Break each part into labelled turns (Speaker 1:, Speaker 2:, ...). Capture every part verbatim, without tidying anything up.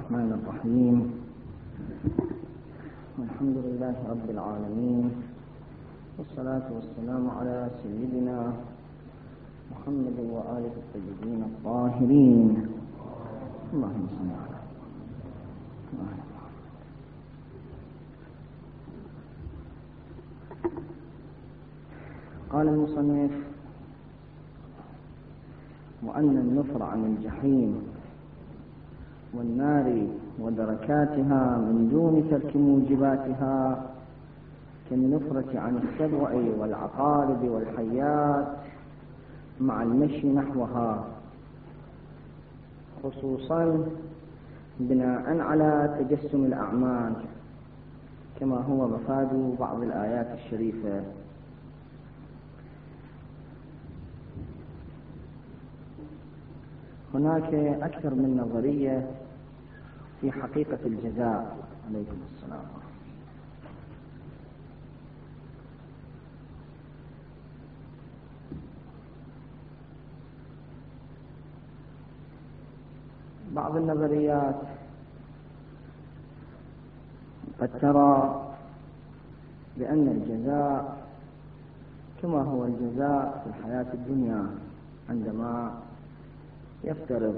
Speaker 1: الرحمن الرحيم. والحمد لله رب العالمين، والصلاة والسلام على سيدنا محمد وآله الطيبين الطاهرين. اللهم صل على محمد. قال المصنف: وأن النفر عن الجحيم والنار ودركاتها من دون ترك موجباتها كالنفرة عن السبع والعقارب والحيات مع المشي نحوها، خصوصا بناء على تجسم الأعمال كما هو مفاد بعض الآيات الشريفة. هناك أكثر من نظرية في حقيقة الجزاء. عليكم السلام. بعض النظريات قد ترى بأن الجزاء كما هو الجزاء في الحياة الدنيا، عندما يفترض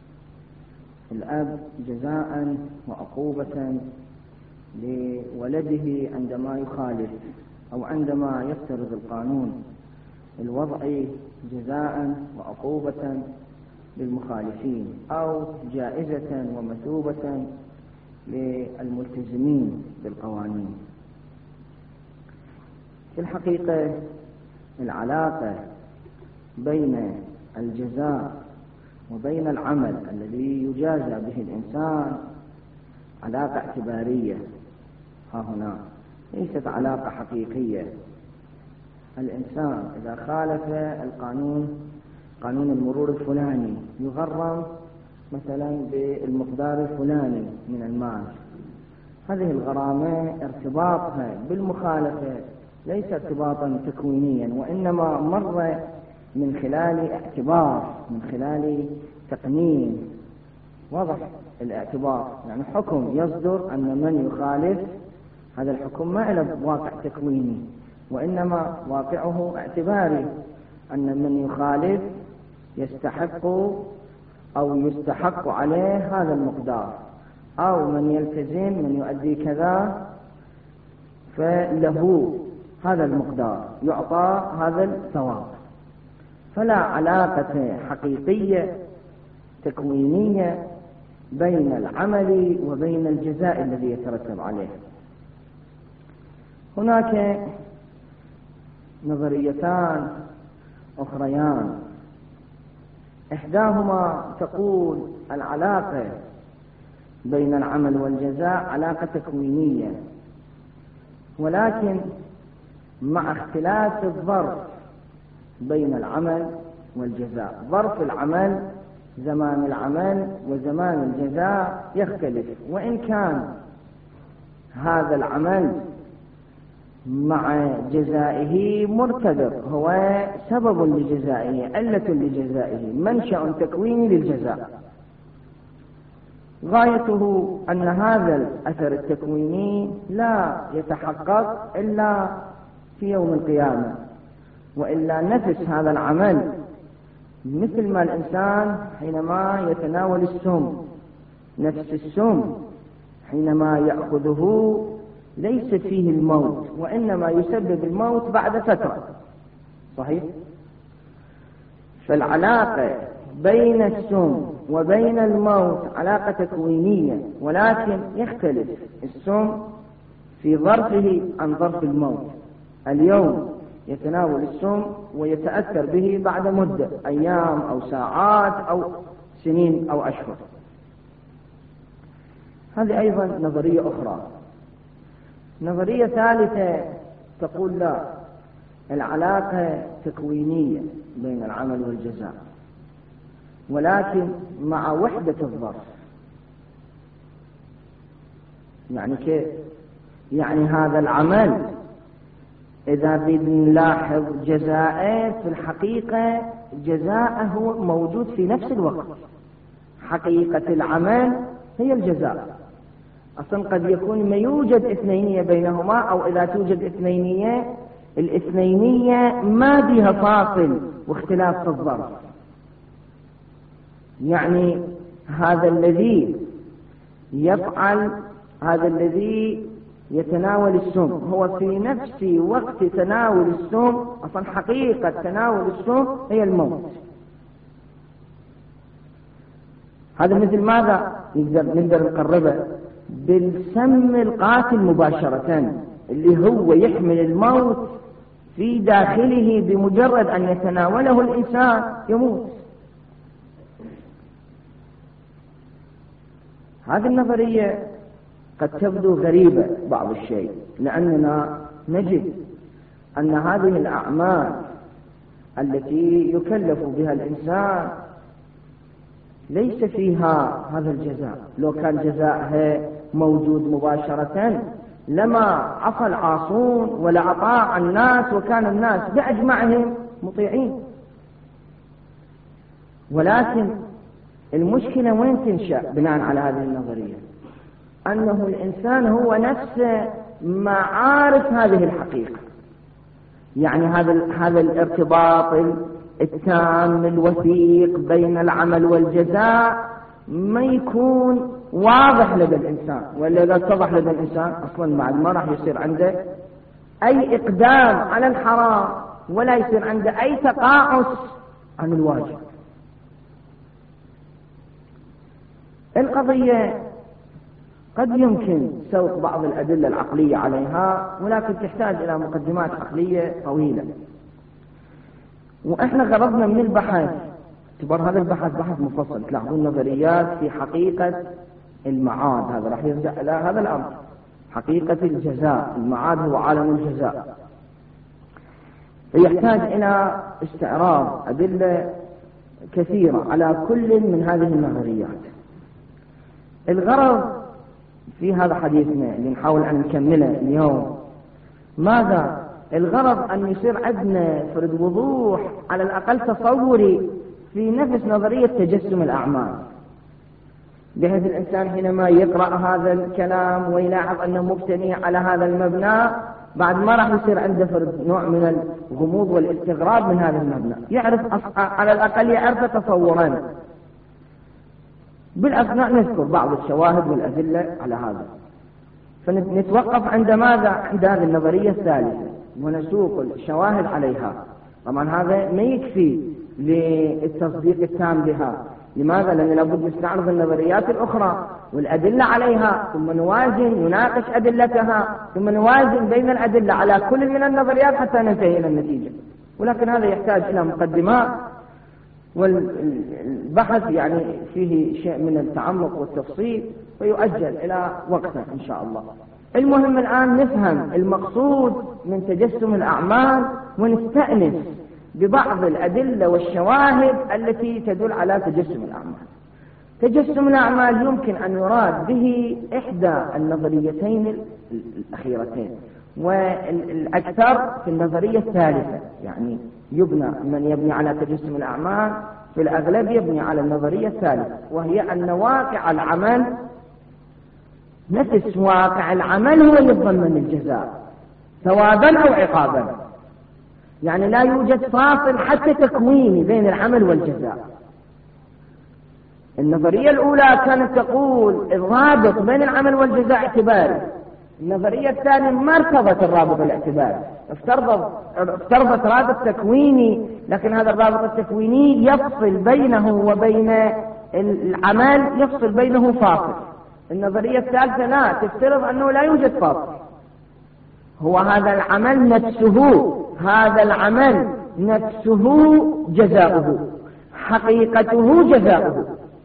Speaker 1: الأب جزاء وعقوبة لولده عندما يخالف، أو عندما يفترض القانون الوضعي جزاء وعقوبة للمخالفين، أو جائزة ومثوبة للملتزمين بالقوانين. في الحقيقة العلاقة بين الجزاء وبين العمل الذي يجازى به الإنسان علاقة اعتبارية، ها هنا ليست علاقة حقيقية. الإنسان إذا خالف القانون، قانون المرور الفلاني، يغرم مثلا بالمقدار الفلاني من المال. هذه الغرامة ارتباطها بالمخالفة ليس ارتباطا تكوينيا، وإنما مر من خلال اعتبار، من خلال تقنين. واضح الاعتبار، يعني حكم يصدر أن من يخالف، هذا الحكم ما له واقع تكويني، وإنما واقعه اعتباري، أن من يخالف يستحق أو يستحق عليه هذا المقدار، أو من يلتزم من يؤدي كذا فله هذا المقدار، يعطى هذا الثواب. فلا علاقة حقيقية تكوينية بين العمل وبين الجزاء الذي يترتب عليه. هناك نظريتان أخريان، إحداهما تقول العلاقة بين العمل والجزاء علاقة تكوينية، ولكن مع اختلاف الظرف بين العمل والجزاء. ظرف العمل، زمان العمل وزمان الجزاء يختلف، وإن كان هذا العمل مع جزائه مرتبط، هو سبب لجزائه، علة لجزائه، منشأ تكويني للجزاء. غايته أن هذا الأثر التكويني لا يتحقق إلا في يوم القيامة، وإلا نفس هذا العمل مثل ما الإنسان حينما يتناول السم، نفس السم حينما يأخذه ليس فيه الموت، وإنما يسبب الموت بعد فترة. صحيح؟ فالعلاقة بين السم وبين الموت علاقة تكوينية، ولكن يختلف السم في ظرفه عن ظرف الموت. اليوم يتناول السم ويتأثر به بعد مدة، أيام أو ساعات أو سنين أو أشهر. هذه أيضا نظرية أخرى. نظرية ثالثة تقول لا، العلاقة تكوينية بين العمل والجزاء، ولكن مع وحدة الظرف. يعني كيف؟ يعني هذا العمل إذا بنلاحظ جزاءه في الحقيقة جزاءه موجود في نفس الوقت. حقيقة العمل هي الجزاء. أصلا قد يكون ما يوجد اثنينية بينهما، أو إذا توجد اثنينية الاثنينية ما بها فاصل واختلاف في الظرف. يعني هذا الذي يفعل، هذا الذي يتناول السم هو في نفس وقت تناول السم، أصلا حقيقة تناول السم هي الموت. هذا مثل ماذا نقدر نقدر نقربه؟ بالسم القاتل مباشرة، اللي هو يحمل الموت في داخله، بمجرد أن يتناوله الإنسان يموت. هذه النظرية قد تبدو غريبة بعض الشيء، لأننا نجد أن هذه الأعمال التي يكلف بها الإنسان ليس فيها هذا الجزاء. لو كان جزاءها موجود مباشرة لما عصى العاصون ولا أطاع الناس، وكان الناس بأجمعهم مطيعين. ولكن المشكلة وين تنشأ بناء على هذه النظرية؟ أنه الإنسان هو نفسه ما عارف هذه الحقيقة. يعني هذا هذا الارتباط التام الوثيق بين العمل والجزاء ما يكون واضح لدى الإنسان، ولا إذا اتضح لدى الإنسان أصلا بعد ما راح يصير عنده أي إقدام على الحرام، ولا يصير عنده أي تقاعس عن الواجب. القضية قد يمكن سوق بعض الأدلة العقلية عليها، ولكن تحتاج إلى مقدمات عقلية طويلة. وإحنا غرضنا من البحث، اعتبر هذا البحث بحث مفصل، تلاحظون نظريات في حقيقة المعاد، هذا راح يرجع إلى هذا الأمر، حقيقة الجزاء. المعاد هو عالم الجزاء، فيحتاج إلى استعراض أدلة كثيرة على كل من هذه النظريات. الغرض في هذا حديثنا اللي نحاول أن نكمله اليوم ماذا؟ الغرض أن يصير عندنا فرد وضوح على الأقل تصوري في نفس نظرية تجسم الأعمال، بحيث الإنسان حينما يقرأ هذا الكلام ويلاحظ أنه مبتني على هذا المبنى، بعد ما راح يصير عنده فرد نوع من الغموض والاستغراب من هذا المبنى، يعرف على الأقل يعرف تصورا. بالأثناء نذكر بعض الشواهد والأدلة على هذا، فنتوقف عند ماذا؟ عند هذه النظرية الثالثة ونسوق الشواهد عليها. طبعا هذا ما يكفي للتصديق التام بها. لماذا؟ لأن لابد نستعرض النظريات الأخرى والأدلة عليها، ثم نوازن نناقش أدلتها، ثم نوازن بين الأدلة على كل من النظريات حتى ننتهي إلى النتيجة. ولكن هذا يحتاج إلى مقدمات، والبحث يعني فيه شيء من التعمق والتفصيل، ويؤجل إلى وقته إن شاء الله. المهم الآن نفهم المقصود من تجسم الأعمال، ونستأنس ببعض الأدلة والشواهد التي تدل على تجسم الأعمال. تجسم الأعمال يمكن أن يراد به إحدى النظريتين الأخيرتين، والأكثر في النظرية الثالثة. يعني يبنى من يبني على تجسم الأعمال في الأغلب يبني على النظرية الثالثة، وهي أن واقع العمل نفس واقع العمل هو اللي يتضمن الجزاء ثوابا أو عقابا. يعني لا يوجد فاصل حتى تكويني بين العمل والجزاء. النظرية الأولى كانت تقول الرابط بين العمل والجزاء اعتباري. النظرية الثانية ما ارتبط الرابط الاعتباري، افترضت افترضت رابط تكويني، لكن هذا الرابط التكويني يفصل بينه وبين العمل، يفصل بينه فاصل. النظرية الثالثة لا، تفترض أنه لا يوجد فاصل، هو هذا العمل نفسه، هذا العمل نفسه جزاؤه، حقيقته جزاؤه.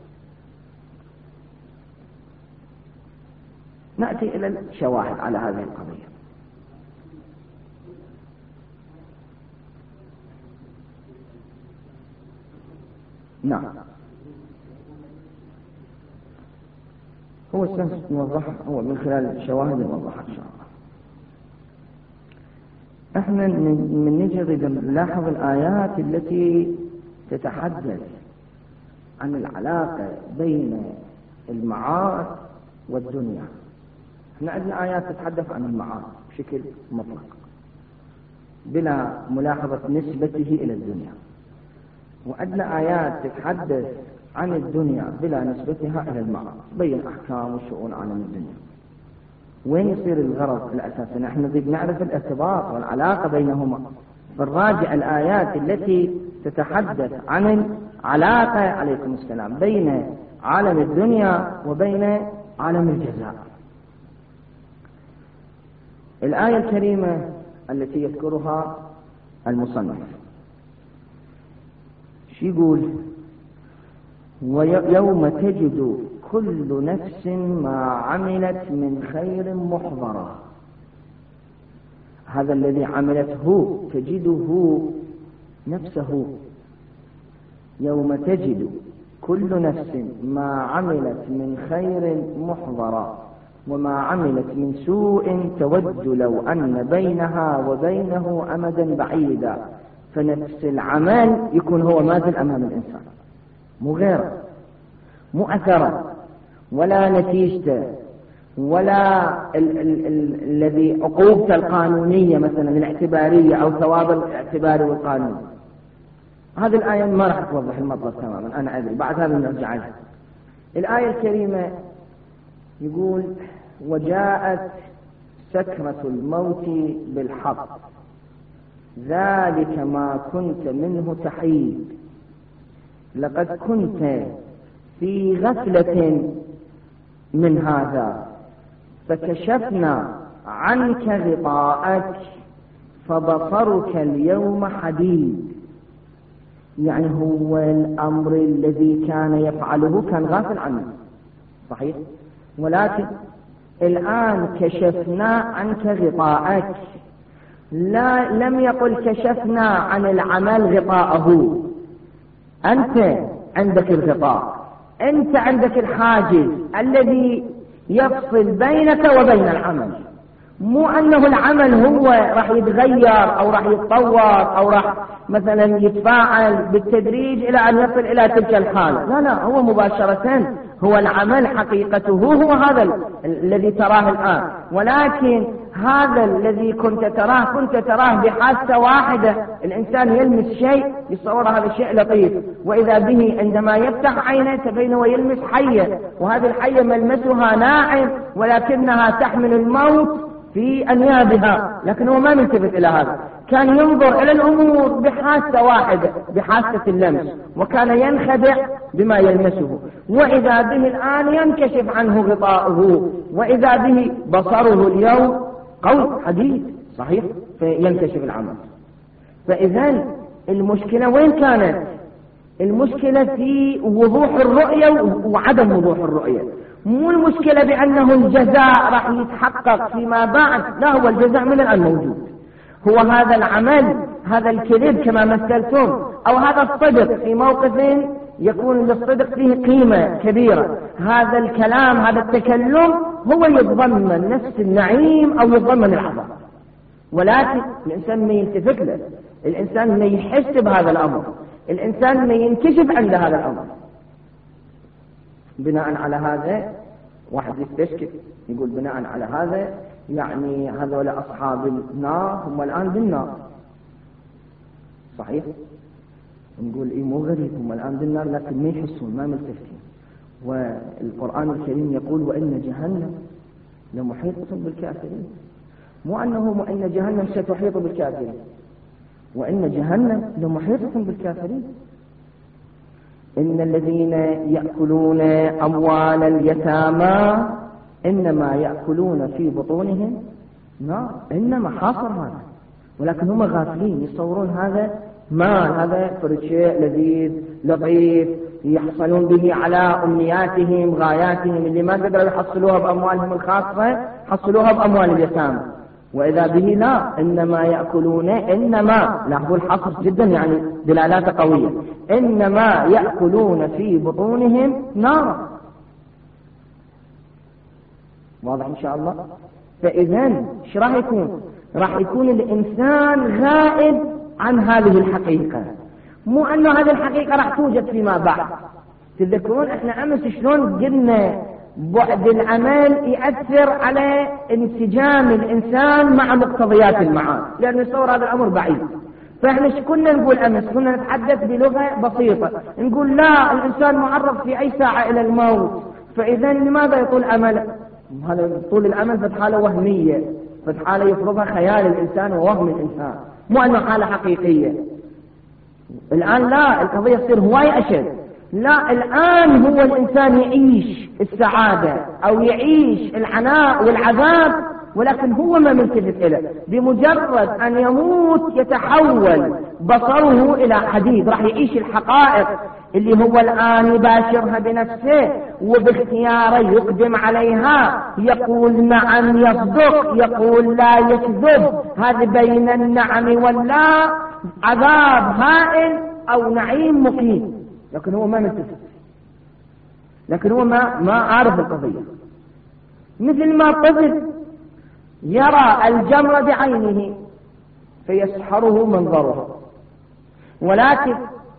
Speaker 1: نأتي إلى الشواهد على هذه القضية. نعم، هو السنس نوضحه هو من خلال الشواهد نوضحها إن شاء الله. احنا من نجد نلاحظ الآيات التي تتحدث عن العلاقة بين المعاد والدنيا. احنا عندنا آيات تتحدث عن المعاد بشكل مطلق بلا ملاحظة نسبته إلى الدنيا، وعندنا آيات تتحدث عن الدنيا بلا نسبتها إلى المعاد، بين أحكام وشؤون عالم الدنيا. وين يصير الغرض الأساسي؟ نحن نريد نعرف الارتباط والعلاقة بينهما. فالراجع الآيات التي تتحدث عن العلاقة عليكم السلام بين عالم الدنيا وبين عالم الجزاء. الآية الكريمة التي يذكرها المصنف شو يقول؟ ويوم تجد كل نفس ما عملت من خير محضرة. هذا الذي عملته تجده نفسه. يوم تجد كل نفس ما عملت من خير محضرة وما عملت من سوء تود لو أن بينها وبينه أمدا بعيدا. فنفس العمل يكون هو مازل أمام الإنسان، مو غيره، مو أثره ولا نتيجته ولا ال- ال- ال- الذي عقوبته القانونية مثلا الاعتبارية أو ثواب الاعتباري والقانوني. هذه الآية ما راح توضح المطلب تماما، أنا أدري، بعد هذا نرجع لها. الآية الكريمة يقول وجاءت سكرة الموت بالحق ذلك ما كنت منه تحيد لقد كنت في غفلة من هذا فكشفنا عنك غطاءك فبصرك اليوم حديد. يعني هو الأمر الذي كان يفعله كان غافل عنه، صحيح، ولكن الآن كشفنا عنك غطاءك. لا لم يقل كشفنا عن العمل غطاءه. أنت عندك الغطاء، أنت عندك الحاجز الذي يفصل بينك وبين العمل. مو أنه العمل هو راح يتغير أو راح يتطور أو راح مثلا يتفاعل بالتدريج إلى أن يصل إلى تلك الحالة. لا لا، هو مباشرة هو العمل حقيقته هو هذا ال- الذي تراه الآن. ولكن هذا الذي كنت تراه كنت تراه بحاسة واحدة. الإنسان يلمس شيء يصور هذا الشيء لطيف، وإذا به عندما يفتح عينه تبين ويلمس حية، وهذه الحية ملمسها ناعم ولكنها تحمل الموت في أنيابها، لكن هو ما يلتفت إلى هذا. كان ينظر إلى الأمور بحاسة واحدة، بحاسة اللمس، وكان ينخدع بما يلمسه. وإذا به الآن ينكشف عنه غطاؤه، وإذا به بصره اليوم قوي حديد، صحيح، فينكشف العمل. فإذا المشكلة وين كانت؟ المشكلة في وضوح الرؤية وعدم وضوح الرؤية. مو المشكلة بأنه الجزاء راح يتحقق فيما بعد، لا، هو الجزاء من الآن موجود. هو هذا العمل، هذا الكذب كما مثلتم، أو هذا الصدق في موقف يكون للصدق فيه قيمة كبيرة، هذا الكلام، هذا التكلم هو يتضمن نفس النعيم أو يتضمن العذاب. ولكن الإنسان ما يلتفت له، الإنسان ما يحس بهذا الأمر، الإنسان ما ينكشف عند هذا الأمر. بناء على هذا واحد يستشكل يقول بناء على هذا يعني هذول أصحاب النار هم الآن بالنار، صحيح؟ نقول إيه مو غريب، هم الآن بالنار لكن ما يحسون، ما ملتفتين. والقرآن الكريم يقول وإن جهنم لمحيطة بالكافرين. مو أنه إن جهنم ستحيط بالكافرين، وإن جهنم لمحيطة بالكافرين. إن الذين يأكلون أموال اليتامى إنما يأكلون في بطونهم نار. إنما حاصر هذا، ولكن هم غافلين يصورون هذا مال، هذا فرد شيء لذيذ لطيف يحصلون به على أمنياتهم غاياتهم اللي ما قدروا يحصلوها بأموالهم الخاصة حصلوها بأموال اليتامى. وإذا به لا، إنما يأكلون، إنما لاحظوا الحصر جدا يعني دلالات قوية، إنما يأكلون في بطونهم نارا. واضح إن شاء الله؟ فإذا ايش راح يكون؟ راح يكون الإنسان غائب عن هذه الحقيقة. مو أنه هذه الحقيقة راح توجد فيما بعد، تذكرون احنا امس شلون قلنا بعد العمل يأثر على انسجام الانسان مع مقتضيات المعاد، لان نتصور هذا الامر بعيد. فاحنا ايش كنا نقول امس؟ كنا نتحدث بلغة بسيطة، نقول لا، الانسان معرض في اي ساعة الى الموت، فاذا لماذا يطول امله؟ هذا طول الامل في حالة وهمية، في حالة يفرضها خيال الانسان ووهم الانسان، مو انه حالة حقيقية. الان لا، القضية تصير هواي اشد. لا، الآن هو الإنسان يعيش السعادة أو يعيش العناء والعذاب، ولكن هو ما ملتفت إليه. بمجرد أن يموت يتحول بصره إلى حديد، راح يعيش الحقائق اللي هو الآن يباشرها بنفسه وباختياره يقدم عليها، يقول نعم يصدق، يقول لا يكذب. هذا بين النعم واللا، عذاب هائل أو نعيم مقيم، لكن هو ما ملتفت، لكن هو ما ما عارف القضية. مثل ما طفل يرى الجمرة بعينه فيسحره منظرها، ولكن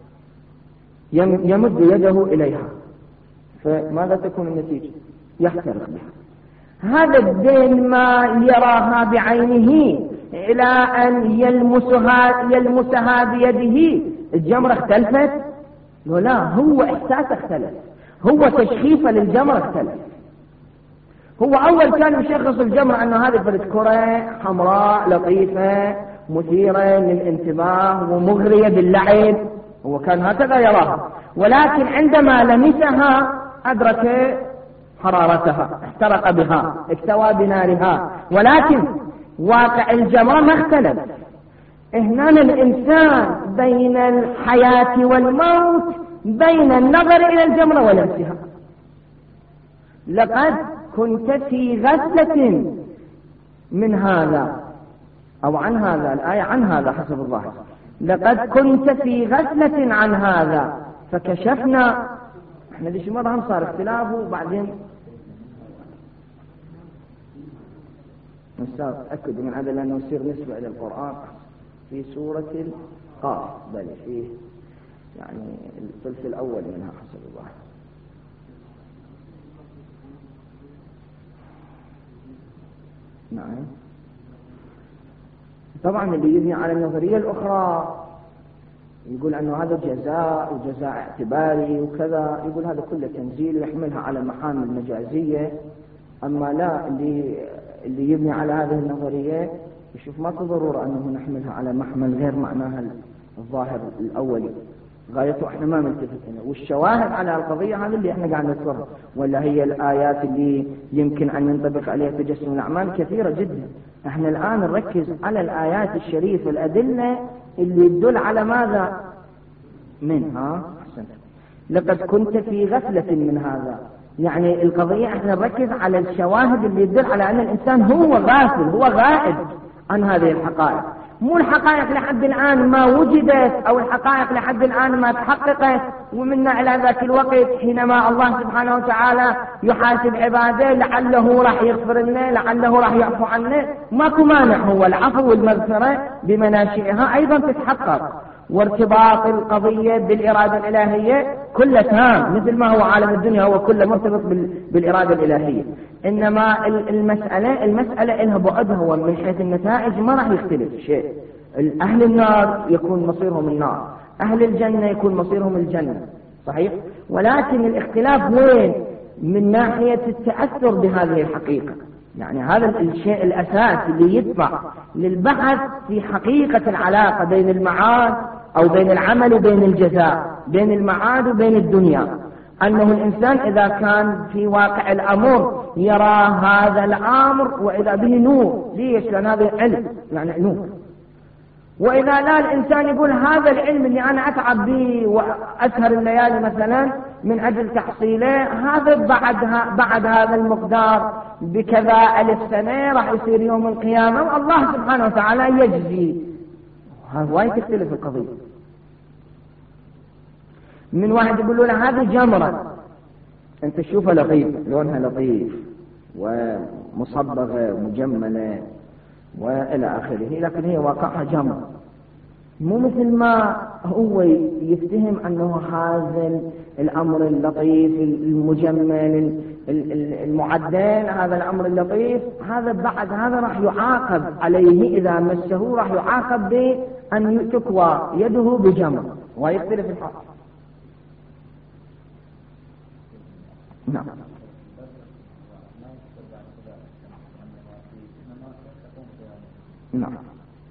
Speaker 1: يمد يده إليها، فماذا تكون النتيجة؟ يحترق بها. هذا الدين ما يراها بعينه إلى أن يلمسها يلمسها بيده، الجمرة اختلفت؟ لا، هو إحساس اختلف، هو تشخيصه للجمرة اختلف. هو أول كان يشخص الجمرة أنه هذه فرد كرة حمراء لطيفة مثيرة للانتباه ومغرية باللعب، هو كان هكذا يراها، ولكن عندما لمسها أدرك حرارتها، احترق بها، اكتوى بنارها. ولكن واقع الجمرة ما اختلف. هنا الإنسان بين الحياة والموت، بين النظر إلى الجمرة ولمسها. لقد كنت في غفلة من هذا أو عن هذا، الآية عن هذا حسب الظاهر، لقد كنت في غفلة عن هذا فكشفنا. احنا دي مرة هم صار اختلافه، وبعدين نستاذ أكد من هذا لأنه يصير نسبة إلى القرآن في سورة القاف، بل فيه يعني الثلث الأول منها حسب الله. نعم. طبعا اللي يبني على النظرية الأخرى يقول أنه هذا جزاء وجزاء اعتباري وكذا، يقول هذا كله تنزيل يحملها على المحامل المجازية. أما لا، اللي اللي يبني على هذه النظرية يشوف ما في ضرورة أنه نحملها على محمل غير معناها الظاهر الأولي، غايته احنا ما ملتفتنا. والشواهد على القضية هذا اللي احنا قاعد نذكرها، ولا هي الآيات اللي يمكن أن ينطبق عليها تجسم الأعمال كثيرة جدا. احنا الآن نركز على الآيات الشريفة، الأدلة اللي تدل على ماذا منها. لقد كنت في غفلة من هذا، يعني القضية احنا نركز على الشواهد اللي تدل على أن الإنسان هو غافل، هو غائب عن هذه الحقائق. مو الحقائق لحد الآن ما وجدت أو الحقائق لحد الآن ما تحققت، ومنا إلى ذاك الوقت حينما الله سبحانه وتعالى يحاسب عباده لعله راح يغفر لنا، لعله راح يعفو عنا. ماكو مانع، هو العفو والمغفرة بمناشئها أيضا تتحقق، وارتباط القضية بالإرادة الإلهية كله تام، مثل ما هو عالم الدنيا هو كله مرتبط بالإرادة الإلهية. إنما المسألة المسألة إنها بعدها، ومن حيث النتائج ما راح يختلف شيء. أهل النار يكون مصيرهم النار، أهل الجنة يكون مصيرهم الجنة، صحيح. ولكن الاختلاف وين؟ من ناحية التأثر بهذه الحقيقة. يعني هذا الشيء الأساس اللي يدفع للبحث في حقيقة العلاقة بين المعاد أو بين العمل وبين الجزاء، بين المعاد وبين الدنيا. أنه الإنسان إذا كان في واقع الأمر يرى هذا الأمر وإذا به نور، ليش؟ لأن هذا علم يعني نور. وإذا لا، الإنسان يقول هذا العلم اللي أنا أتعب به وأسهر الليالي مثلا من أجل تحصيله، هذا بعد, بعد هذا المقدار بكذا ألف سنة راح يصير يوم القيامة والله سبحانه وتعالى يجزي. هاي تختلف القضية. من واحد يقول له هذه جمرة، أنت تشوفها لطيفة، لونها لطيف ومصبغة مجملة وإلى آخره، لكن هي واقعها جمرة. مو مثل ما هو يفتهم أنه هذا الأمر اللطيف المجمل المعدل، هذا الأمر اللطيف هذا بعد هذا راح يعاقب عليه إذا مسه، راح يعاقب بأن تكوى يده بجمر ويختلف الحال. نعم. نعم.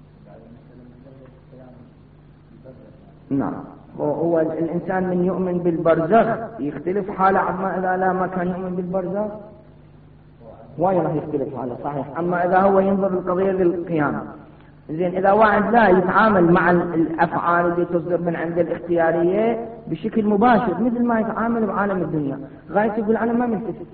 Speaker 1: نعم. هو الإنسان من يؤمن بالبرزخ يختلف حاله عما إذا لا ما كان يؤمن بالبرزخ، وايد راح يختلف حاله صحيح. أما إذا هو ينظر القضية للقيامة، زين إذا واحد لا يتعامل مع الأفعال اللي تصدر من عند الاختيارية بشكل مباشر مثل ما يتعامل بعالم الدنيا، غاية يقول أنا ما ملتفت.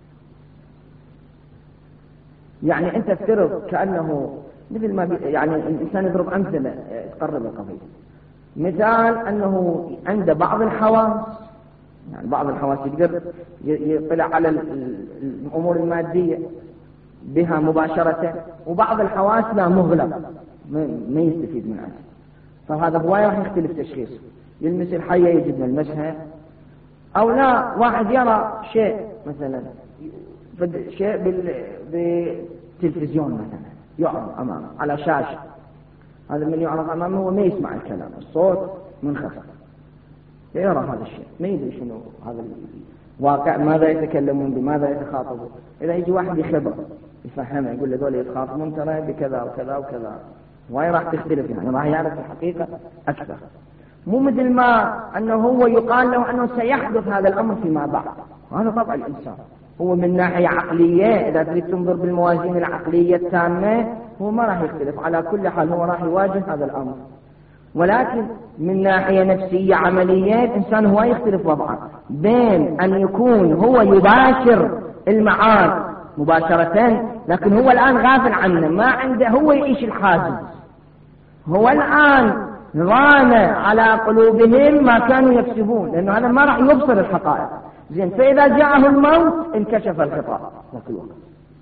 Speaker 1: يعني أنت افترض كأنه مثل ما يعني الإنسان يضرب أمثلة تقرب القضية. مثال أنه عند بعض الحواس، يعني بعض الحواس يقدر يطلع على الأمور المادية بها مباشرة، وبعض الحواس لا مغلق ما يستفيد من عنها. فهذا هواية راح يختلف تشخيصه، يلمس الحية يجد ملمسها، أو لا واحد يرى شيء مثلا شيء بالتلفزيون مثلا يعرض أمامه على شاشة، هذا من يعرض أمامه هو ما يسمع الكلام، الصوت منخفض، يرى هذا الشيء ما يدري شنو هذا الواقع، ماذا يتكلمون بماذا يتخاطبون. إذا يجي واحد يخبر يفهمه يقول له ذول يتخاطبون ترى بكذا وكذا وكذا، وهي راح تختلف، يعني راح يعرف الحقيقة أكثر. مو مثل ما أنه هو يقال له أنه سيحدث هذا الأمر فيما بعد، وهذا طبع الإنسان. هو من ناحية عقلية إذا تريد تنظر بالموازين العقلية التامة هو ما راح يختلف، على كل حال هو راح يواجه هذا الأمر. ولكن من ناحية نفسية عملية الإنسان هو يختلف وضعه بين أن يكون هو يباشر المعاد مباشرة، لكن هو الآن غافل عنه، ما عنده، هو يعيش الحاجز، هو الآن ران على قلوبهم ما كانوا يكسبون، لأنه هذا ما راح يبصر الحقائق. زين، فإذا جاءه الموت انكشف الخطاب وكل وقت.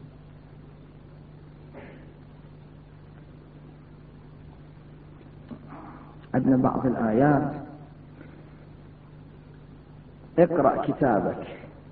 Speaker 1: عندنا بعض الآيات: اقرأ كتابك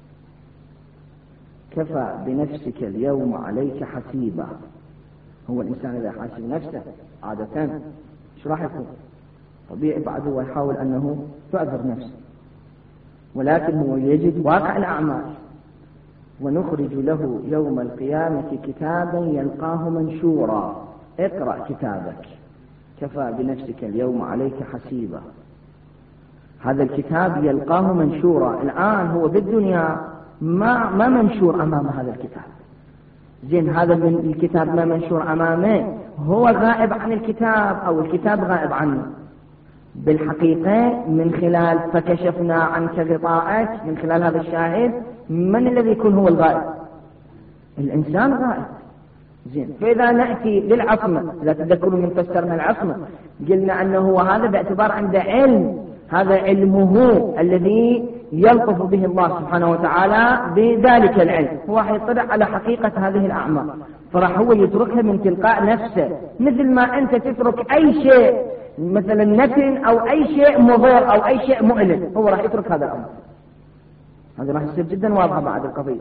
Speaker 1: كفى بنفسك اليوم عليك حسيبا. هو الإنسان إذا حاسب نفسه عادة ايش راح يكون؟ طبيعي بعد هو يحاول أنه تعذر نفسه، ولكن هو يجد واقع الأعمال. ونخرج له يوم القيامة كتابا يلقاه منشورا. اقرأ كتابك كفى بنفسك اليوم عليك حسيبا. هذا الكتاب يلقاه منشورا. الآن هو بالدنيا ما ما منشور أمام هذا الكتاب. زين، هذا الكتاب ما منشور أمامه، هو غائب عن الكتاب أو الكتاب غائب عنه. بالحقيقة من خلال فكشفنا عنك غطاءك، من خلال هذا الشاهد من الذي يكون هو الغائب؟ الإنسان غائب. زين، فإذا نأتي للعصمة، إذا تذكروا من فسرنا العصمة قلنا أنه هو هذا باعتبار عنده علم، هذا علمه الذي يلطف به الله سبحانه وتعالى بذلك العلم، هو حيطلع على حقيقة هذه الأعمال، فراح هو يتركها من تلقاء نفسه، مثل ما أنت تترك أي شيء مثلا نتن أو أي شيء مضر أو أي شيء مؤلم، هو راح يترك هذا الأمر. هذا راح يصير جدا واضحة بعد القضية.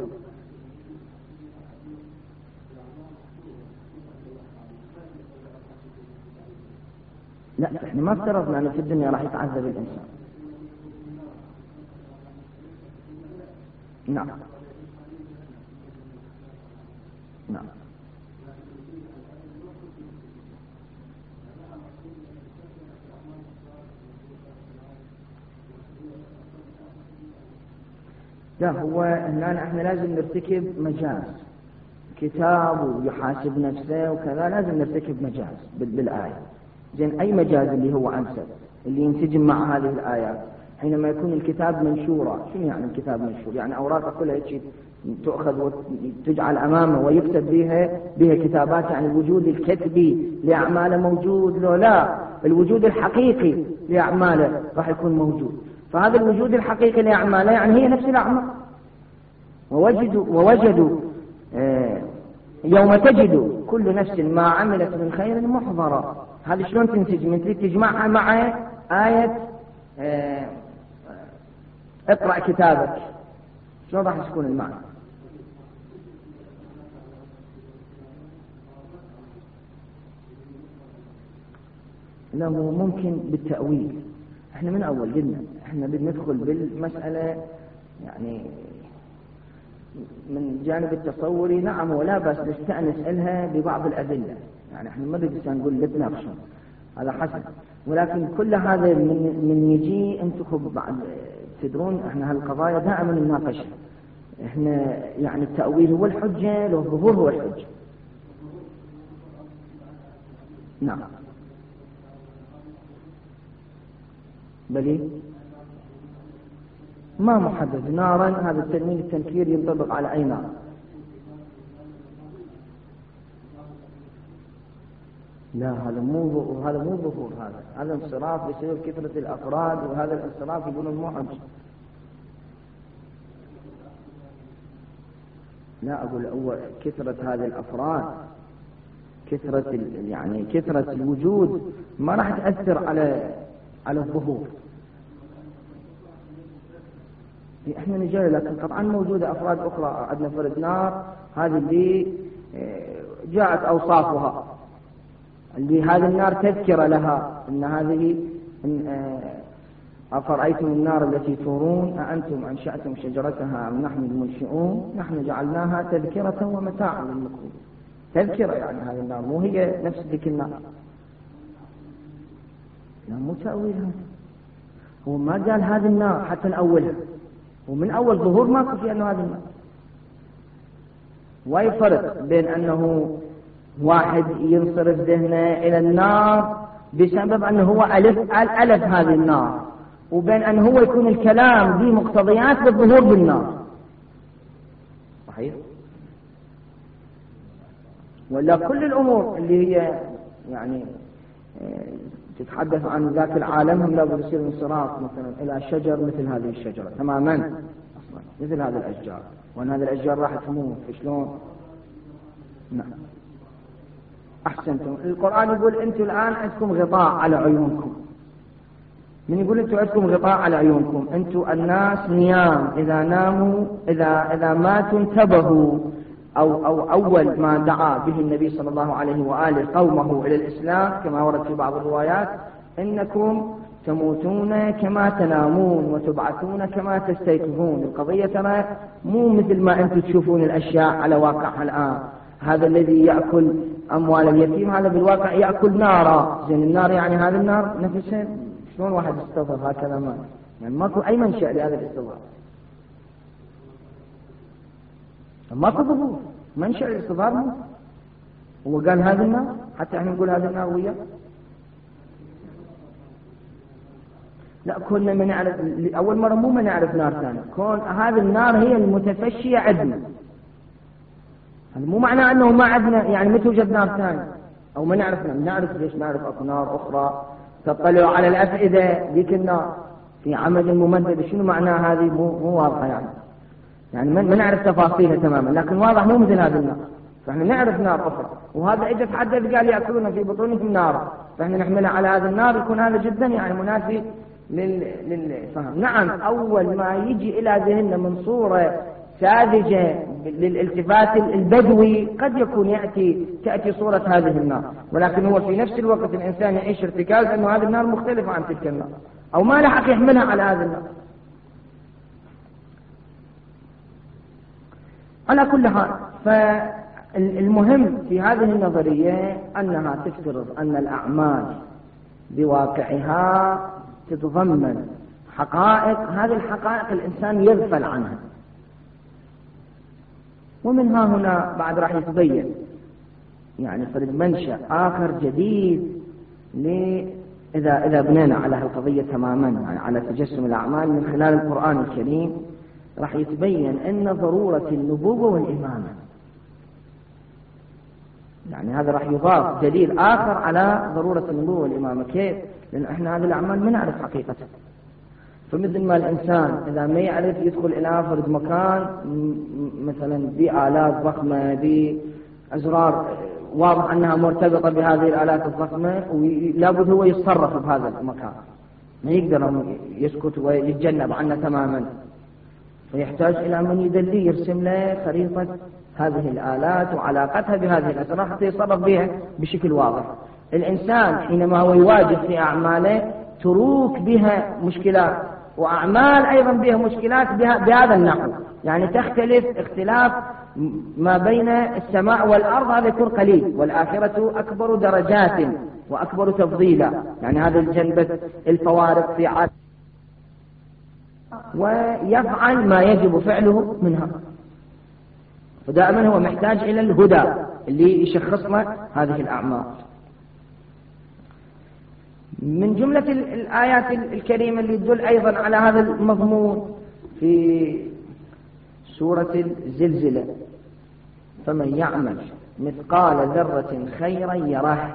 Speaker 1: لا، احنا ما افترضنا أن في الدنيا راح يتعذب الإنسان. نعم نعم لا، هو هنا احنا لازم نرتكب مجاز، كتاب ويحاسب نفسه وكذا، لازم نرتكب مجاز بالآية. زين، أي مجاز اللي هو أنسب اللي ينسجم مع هذه الآيات؟ حينما يكون الكتاب منشورا. شنو يعني الكتاب منشور؟ يعني أوراق كلها تؤخذ وتجعل أمامه ويكتب بها بها كتابات، يعني الوجود الكتبي لأعماله موجود، لو لا الوجود الحقيقي لأعماله راح يكون موجود. فهذا الوجود الحقيقي لأعماله يعني هي نفس الأعمال. ووجدوا ووجدوا آه يوم تجد كل نفس ما عملت من خير محضرا. هذه شلون تنتج؟ من تريد تجمعها مع آية اه اقرأ كتابك، شلون راح تكون المعنى؟ لا هو ممكن بالتأويل. احنا من أول قلنا احنا بندخل بالمسألة يعني من جانب التصوري، نعم ولا بس نستأنس إلها ببعض الأدلة، يعني احنا ما بدنا نقول لتناقشون هذا حسن، ولكن كل هذا من, من يجي انتم بعد تدرون احنا هالقضايا دائما نناقشها. احنا يعني التأويل هو الحجة والظهور هو الحجة. نعم بلي ما محدد نارا، هذا التنوين التنكير ينطبق على أي نار؟ لا هذا مو هذا مو ظهور، هذا هذا انصراف بسبب كثرة الأفراد، وهذا الانصراف يقولون مو حج. لا أقول أول كثرة هذه الأفراد، كثرة يعني كثرة الوجود ما راح تأثر على على الظهور. احنا نجري، لكن طبعا موجودة أفراد أخرى. عندنا فرد نار هذه اللي جاءت أوصافها، اللي هذه النار تذكر لها أن هذه أفرأيتم النار التي تورون أأنتم أنشأتم شجرتها أم نحن المنشئون نحن جعلناها تذكرة ومتاعا للمقوين. تذكرة يعني هذه النار مو هي نفس ذيك النار، لا مو تأويلها. هو ما قال هذه النار حتى نأولها، ومن أول ظهور ماكو في أنه هذه النار. وايد فرق بين أنه واحد ينصرف ذهنه إلى النار بسبب أنه هو ألف ألف هذه النار، وبين أنه هو يكون الكلام ذي مقتضيات للظهور بالنار. صحيح؟ ولا كل الأمور اللي هي يعني تتحدث عن ذاك العالم هم لابد يصير انصراف مثلا إلى شجر مثل هذه الشجرة تماما، أصلا مثل هذه الأشجار، وأن هذه الأشجار راح تموت. شلون؟ نعم أحسنتم. القرآن يقول أنتم الآن عندكم غطاء على عيونكم. من يقول أنتم عندكم غطاء على عيونكم؟ أنتم الناس نيام، إذا ناموا إذا إذا ماتوا انتبهوا. أو أو أول ما دعا به النبي صلى الله عليه وآله قومه إلى الإسلام كما ورد في بعض الروايات: إنكم تموتون كما تنامون وتبعثون كما تستيقظون. القضية ترى مو مثل ما أنتم تشوفون الأشياء على واقعها الآن. هذا الذي يأكل أموال اليتيم هذا بالواقع يأكل نارا. زين النار يعني هذا النار نفسه شلون واحد يستظهر هكذا؟ ما يعني ماكو أي منشأ لهذا الاستظهار، ماكو ظهور منشأ الاستظهار. مو هو قال هذا النار حتى احنا نقول هذا النار وياه؟ لا كنا ما نعرف أول مرة، مو ما نعرف نار ثانية، كون هذه النار هي المتفشية عندنا. هذا مو معناه أنه ما عندنا يعني ما توجد نار ثانية أو ما نعرف. نعرف ليش نعرف أكو نار أخرى تطلع على الأفئدة ذيك النار في عمد ممدد. شنو معناه هذه؟ مو مو واضحة يعني يعني ما نعرف تفاصيلها تماما، لكن واضح مو مثل هذه النار. فاحنا نعرف نار أخرى، وهذا إذا تحدث قال يأكلون في بطونهم نار، فاحنا نحملها على هذا النار، يكون هذا جدا يعني منافي لل... للفهم. نعم أول ما يجي إلى ذهننا من صورة ساذجة للالتفات البدوي قد يكون يأتي تأتي صورة هذه النار، ولكن هو في نفس الوقت الإنسان يعيش ارتكاز أنه هذه النار مختلفة عن تلك النار، أو ما لحق يحملها على هذه النار. على كل حال، فالمهم في هذه النظرية أنها تفترض أن الأعمال بواقعها تتضمن حقائق، هذه الحقائق الإنسان يغفل عنها. ومنها هنا بعد راح يتبين يعني فرد منشأ آخر جديد إذا إذا بنينا على هالقضية تماما، يعني على تجسم الأعمال من خلال القرآن الكريم، راح يتبين أن ضرورة النبوة والإمامة. يعني هذا راح يضاف دليل آخر على ضرورة النبوة والإمامة. كيف؟ لأن إحنا هذه الأعمال ما نعرف حقيقتها. فمثل ما الإنسان إذا ما يعرف يدخل إلى فرد مكان مثلا بآلات ضخمة بأزرار واضح أنها مرتبطة بهذه الآلات الضخمة ولابد هو يتصرف بهذا المكان، ما يقدر يسكت ويتجنب عنه تماما، فيحتاج إلى من يدلي يرسم له خريطة هذه الآلات وعلاقتها بهذه الأسرار حتى يتصرف بها بشكل واضح. الإنسان حينما هو يواجه في أعماله تروك بها مشكلات، وأعمال أيضا بها مشكلات بها بهذا النحو، يعني تختلف اختلاف ما بين السماء والأرض، هذا يكون قليل، والآخرة أكبر درجات وأكبر تفضيلا، يعني هذا الجنبة الفوارق في عالم، ويفعل ما يجب فعله منها، فدائما هو محتاج إلى الهدى اللي يشخص له هذه الأعمال. من جملة الآيات الكريمة اللي تدل أيضا على هذا المضمون في سورة الزلزلة: فمن يعمل مثقال ذرة خيرا يره.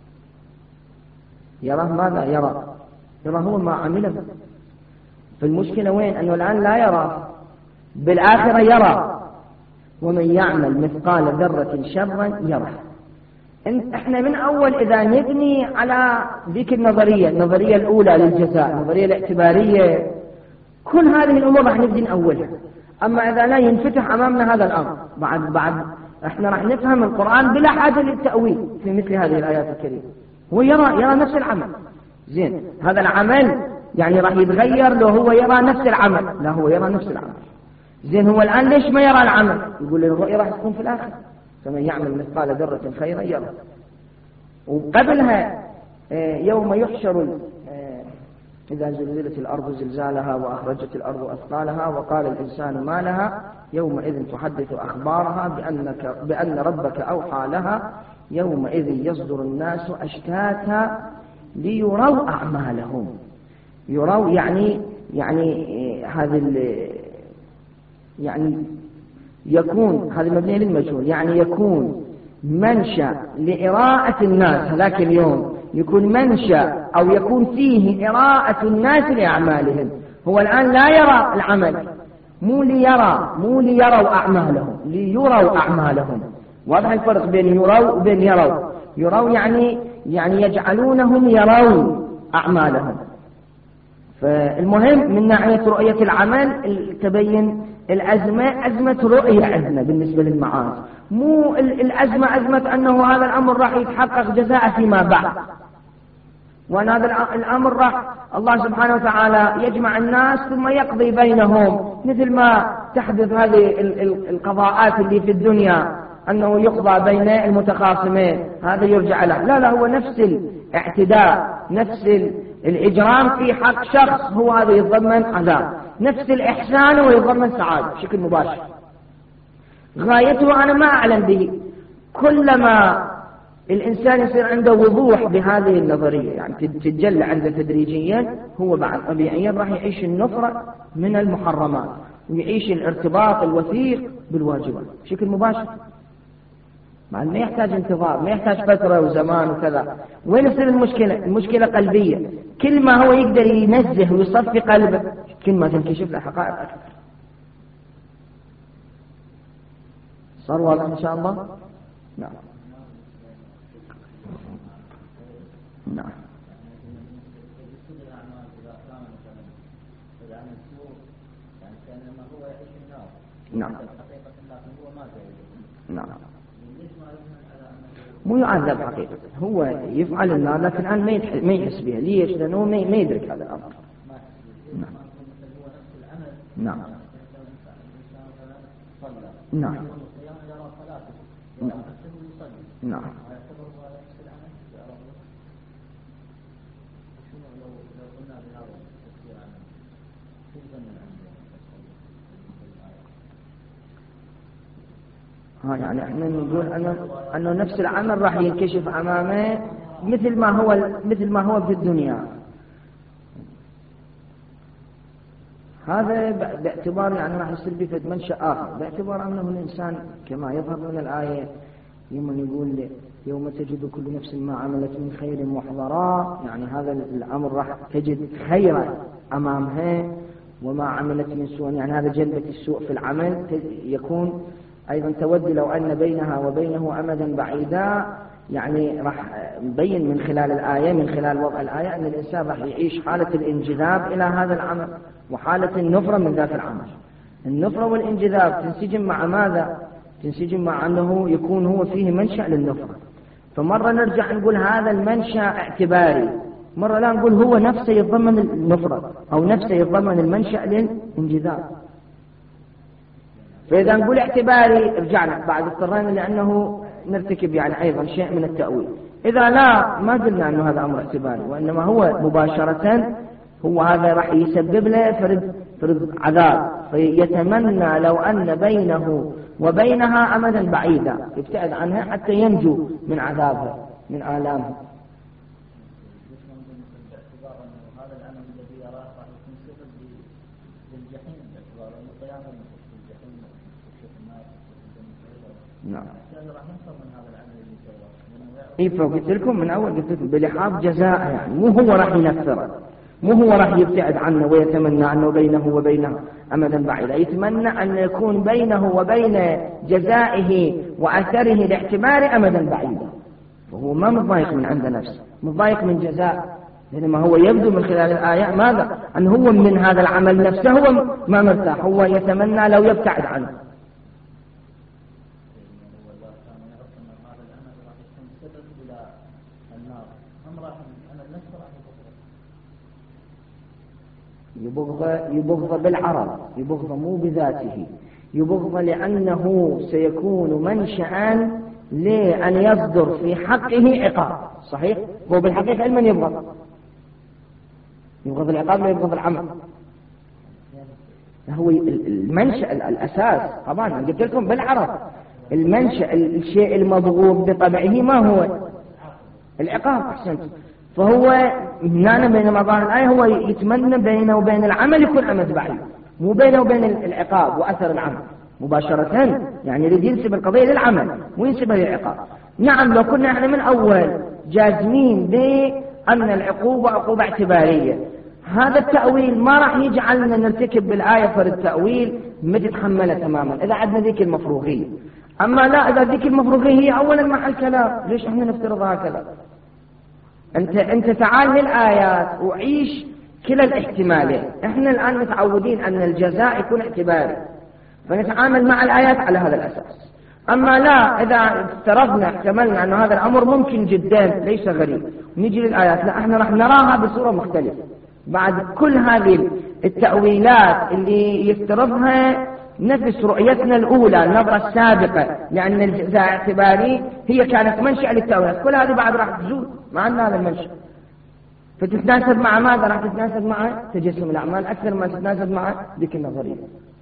Speaker 1: يره ماذا يرى؟ يرى هو ما عمله. فالمشكلة وين؟ أنه الآن لا يرى، بالآخرة يرى. ومن يعمل مثقال ذرة شرا يره. احنا من أول إذا نبني على ذيك النظرية النظرية الأولى للجزاء، النظرية الاعتبارية، كل هذه الأمور راح نبدي من أولها. أما إذا لا ينفتح أمامنا هذا الأمر بعد بعد احنا راح نفهم القرآن بلا حاجة للتأويل في مثل هذه الآيات الكريمة. هو يرى يرى نفس العمل. زين، هذا العمل يعني راح يتغير لو هو يرى نفس العمل؟ لا، هو يرى نفس العمل. زين، هو الآن ليش ما يرى العمل؟ يقول الرؤية راح تكون في الآخر. فمن يعمل مثقال ذرة خيرا يره. وقبلها يوم يحشر إذا زلزلت الأرض زلزالها وأخرجت الأرض أثقالها وقال الإنسان ما لها يومئذ تحدث أخبارها بأنك بأن ربك أوحى لها يومئذ يصدر الناس أشتاتا ليروا أعمالهم. يروا يعني يعني هذا يعني يكون هذا مبني للمجهول، يعني يكون منشأ لإراءة الناس هذاك اليوم، يكون منشأ أو يكون فيه إراءة الناس لأعمالهم. هو الآن لا يرى العمل، مو ليرى مو ليروا أعمالهم، ليروا أعمالهم. واضح الفرق بين يروا وبين يروا. يروا يعني يعني يجعلونهم يرون أعمالهم. فالمهم من ناحية رؤية العمل تبين الأزمة أزمة رؤية عندنا بالنسبة للمعاد، مو الأزمة أزمة أنه هذا الأمر راح يتحقق جزاء فيما بعد، وأن هذا الأمر راح الله سبحانه وتعالى يجمع الناس ثم يقضي بينهم، مثل ما تحدث هذه القضاءات اللي في الدنيا أنه يقضى بين المتخاصمين، هذا يرجع له. لا لا، هو نفس الاعتداء، نفس الإجرام في حق شخص هو هذا يتضمن عذاب، نفس الإحسان ويتضمن سعادة بشكل مباشر. غايته أنا ما أعلم به. كلما الإنسان يصير عنده وضوح بهذه النظرية، يعني تتجلى عنده تدريجيا، هو بعد طبيعيا راح يعيش النفرة من المحرمات ويعيش الارتباط الوثيق بالواجبات بشكل مباشر. مع ما يحتاج انتظار، ما يحتاج فترة وزمان وكذا. وين يصير المشكلة؟ المشكلة قلبية. كل ما هو يقدر ينزه ويصفي قلبه كل ما تنكشف له حقائق أكثر. صار واضح إن شاء الله؟ نعم نعم نعم نعم. مو يعذب حقيقة، هو يفعل النار لكن الآن ما يحس بها. ليش؟ لأنه ما يدرك هذا الأمر. نعم نعم نعم نعم. ها يعني احنا نقول انه انه نفس العمل راح ينكشف امامه مثل ما هو مثل ما هو في الدنيا. هذا باعتبار يعني راح يصير بفد منشأ آخر، باعتبار أنه الإنسان كما يظهر من الآية يوم يقول يوم تجد كل نفس ما عملت من خير محضرا، يعني هذا الأمر راح تجد خيرا أمامها وما عملت من سوء، يعني هذا جلبة السوء في العمل يكون أيضا تود لو أن بينها وبينه أمدا بعيدا، يعني راح نبين من خلال الآية، من خلال وضع الآية، أن الإنسان راح يعيش حالة الانجذاب إلى هذا العمل وحالة النفرة من ذات العمل. النفرة والانجذاب تنسجم مع ماذا؟ تنسجم مع أنه يكون هو فيه منشأ للنفرة. فمرة نرجع نقول هذا المنشأ اعتباري، مرة لا نقول هو نفسه يتضمن النفرة أو نفسه يتضمن المنشأ للانجذاب. فإذا نقول اعتباري رجعنا بعد اضطرينا لأنه نرتكب يعني أيضا شيء من التأويل. إذا لا ما قلنا أنه هذا أمر اعتباري، وإنما هو مباشرة هو هذا راح يسبب له فرد, فرد عذاب، فيتمنى لو أن بينه وبينها أمدا بعيدا يبتعد عنها حتى ينجو من عذابها من آلامها. نعم. إيه فقلت لكم من أول قلت لكم بلحاظ جزاء، يعني مو هو راح ينفره، مو هو راح يبتعد عنه ويتمنى أنه بينه وبينه أمدا بعيدا، يتمنى أن يكون بينه وبين جزائه وأثره الاعتباري أمدا بعيدا، وهو ما مضايق من عند نفسه، مضايق من جزاء، لأنما هو يبدو من خلال الآية ماذا؟ أن هو من هذا العمل نفسه هو ما مرتاح، هو يتمنى لو يبتعد عنه. يبغض يبغض بالعرض، يبغض مو بذاته، يبغض لأنه سيكون منشأ لأن يصدر في حقه عقاب. صحيح؟ هو بالحقيقة من يبغض؟ يبغض العقاب لا يبغض العمل. هو المنشأ الأساس طبعا قلت لكم بالعرض، المنشأ الشيء المبغوض بطبعه ما هو؟ العقاب. أحسنت. فهو هنا بين مظاهر الآية هو يتمنى بينه وبين العمل يكون أمد بعيد، مو بينه وبين العقاب وأثر العمل مباشرة، يعني يريد ينسب القضية للعمل وينسبها للعقاب. نعم لو كنا احنا من أول جازمين بأن العقوبة عقوبة اعتبارية، هذا التأويل ما راح يجعلنا نرتكب بالآية فرد تأويل متحملة تماما إذا عدنا ذيك المفروغية. أما لا، إذا ذيك المفروغية هي أولا محل كلام، ليش احنا نفترض هكذا؟ أنت أنت تعال للآيات وعيش كلا الاحتمالين. إحنا الآن متعودين أن الجزاء يكون اعتباري، فنتعامل مع الآيات على هذا الأساس. أما لا، إذا افترضنا احتملنا أن هذا الأمر ممكن جدا ليس غريب، نجي للآيات لا، إحنا راح نراها بصورة مختلفة بعد كل هذه التأويلات اللي يفترضها نفس رؤيتنا الأولى، النظرة السابقة، لأن الجزاء اعتباري هي كانت منشأ للتأويلات، كل هذه بعد راح تزول مع أن هذا المنشأ، فتتناسب مع ماذا؟ راح تتناسب مع تجسم الأعمال أكثر ما تتناسب مع ذيك النظرية.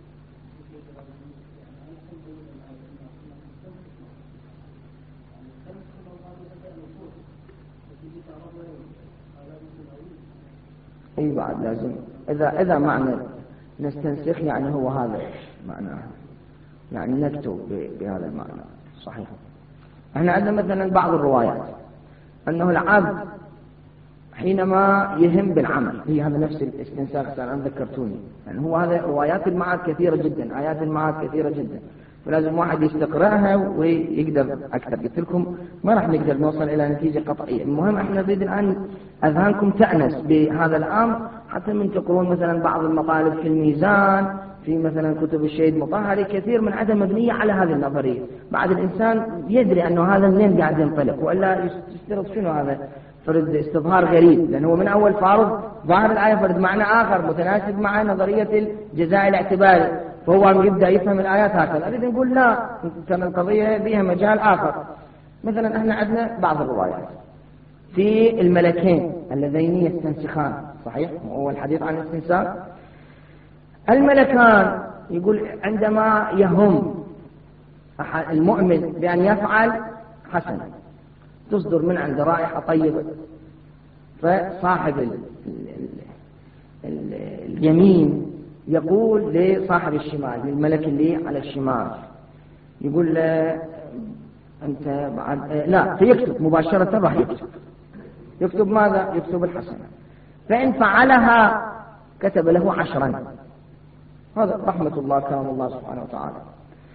Speaker 1: أي بعد لازم إذا إذا معنى نستنسخ يعني هو هذا معناه، يعني نكتب بهذا المعنى. صحيح. احنا عندنا مثلا بعض الروايات أنه العبد حينما يهم بالعمل، هي هذا نفس الاستنساخ الآن ذكرتوني، يعني هو هذا روايات المعاد كثيرة جدا، آيات المعاد كثيرة جدا، فلازم واحد يستقرأها ويقدر أكثر. قلت لكم ما راح نقدر نوصل إلى نتيجة قطعية. المهم احنا نريد الآن أذهانكم تأنس بهذا الأمر، حتى من تقرون مثلا بعض المطالب في الميزان، في مثلا كتب الشهيد مطهري، كثير من عدم مبنية على هذه النظرية. بعد الإنسان يدري أنه هذا منين قاعد ينطلق، وإلا يسترد شنو هذا؟ فرد استظهار غريب، لأنه من أول فارض ظاهر الآية فرد معنى آخر متناسب مع نظرية الجزاء الاعتباري، فهو يبدأ يفهم الآيات هكذا. أريد نقول لا، كان القضية بها مجال آخر. مثلا احنا عندنا بعض الروايات في الملكين اللذين يستنسخان، صحيح؟ هو الحديث عن الاستنساخ. الملكان يقول عندما يهم المؤمن بأن يفعل حسنا تصدر من عند رائحة طيبة، فصاحب ال ال ال اليمين يقول لصاحب الشمال، للملك اللي على الشمال، يقول له أنت بعد لا، فيكتب مباشرة، راح يكتب يكتب ماذا؟ يكتب الحسنة، فإن فعلها كتب له عشرا. هذا رحمة الله كرم الله سبحانه وتعالى.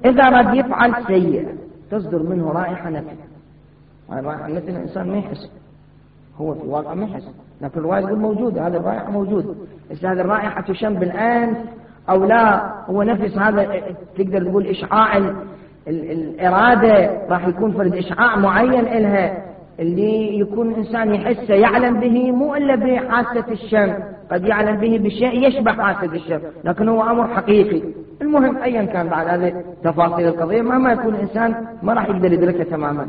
Speaker 1: إذا رد يفعل سيئة تصدر منه رائحة نتنة، الرائحة النتنة الإنسان ما يحس، هو في الواقع ما يحس، لكن الرواية يقول موجودة، هذه الرائحة موجودة، بس هذه الرائحة تشم بالأنف أو لا، هو نفس هذا تقدر تقول إشعاع ال ال الإرادة، راح يكون فرد إشعاع معين إلها اللي يكون الإنسان يحسه يعلم به، مو إلا بحاسة الشم، قد يعلم به بشيء يشبه حاسة الشم لكن هو أمر حقيقي. المهم أيا كان بعد هذه تفاصيل القضية مهما يكون الإنسان ما راح يقدر يدركها تماما.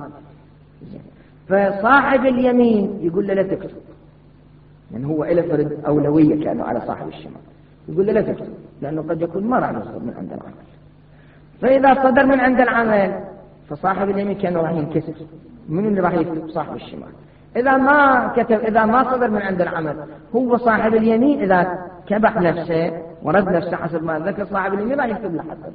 Speaker 1: فصاحب اليمين يقول له لا تكتب، يعني هو إلى فرد أولوية كأنه على صاحب الشمال، يقول له لا تكتب لأنه قد يكون ما راح يصدر من عند العمل. فإذا صدر من عند العمل فصاحب اليمين كأنه راح ينكسر، من اللي راح يكتب؟ صاحب الشمال. إذا ما كتب، إذا ما صدر من عند العمل هو صاحب اليمين، إذا كبح نفسه ورد نفسه حسب ما ذكر صاحب اليمين راح يكتب له حسب.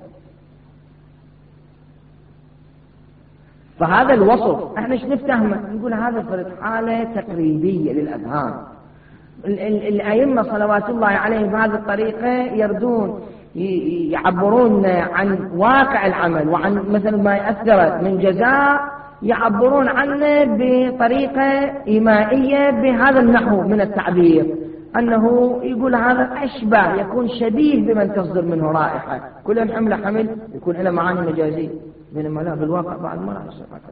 Speaker 1: فهذا الوصف احنا ايش نفتهمه؟ نقول هذا فرد حالة تقريبية للأذهان. الأئمة صلوات الله عليهم بهذه الطريقة يردون يعبرون عن واقع العمل وعن مثل ما يأثر من جزاء، يعبرون عنه بطريقة إيمائية بهذا النحو من التعبير، أنه يقول هذا أشبه، يكون شبيه بمن تصدر منه رائحة، كل حمل حمل يكون له معاني مجازية، بينما لا بالواقع بعد ما راح يصير هكذا.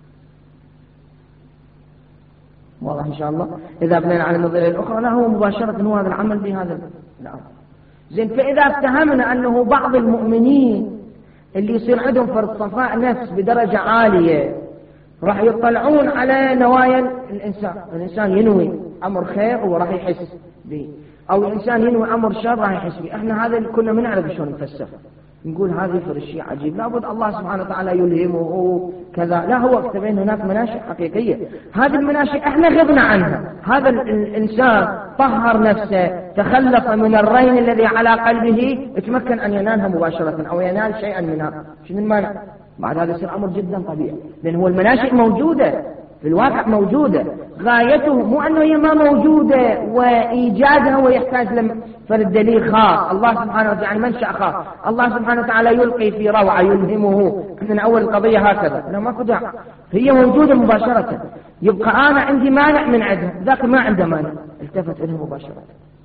Speaker 1: واضح إن شاء الله؟ إذا بنينا على النظرية الأخرى لا، هو مباشرة هو هذا العمل بهذا الأمر. زين، فإذا افتهمنا أنه بعض المؤمنين اللي يصير عندهم فرط صفاء نفس بدرجة عالية راح يطلعون على نوايا الإنسان، الإنسان ينوي أمر خير وراح يحس به، أو الإنسان ينوي أمر شر راح يحس به. إحنا هذا اللي كنا ما نعرف شلون نفسر، نقول هذا فرق شيء عجيب، لابد الله سبحانه وتعالى يلهمه كذا. لا، هو اكتبين هناك مناشئ حقيقية، هذه المناشئ احنا غبنا عنها. هذا الإنسان طهر نفسه، تخلص من الرين الذي على قلبه، اتمكن أن ينالها مباشرة أو ينال شيئا منها. شنو المانع؟ بعد هذا يصير أمر جدا طبيعي، لأن هو المناشئ موجودة في الواقع، موجودة، غايته مو أنه هي ما موجودة وإيجادها هو يحتاج لفرد دليل خاص. الله سبحانه وتعالى يعني منشأ خاص، الله سبحانه وتعالى يلقي في روعة يلهمه من أول القضية هكذا، لا ماكو داعي، هي موجودة مباشرة. يبقى أنا عندي مانع من عندها، ذاك ما عنده مانع، التفت إليه مباشرة.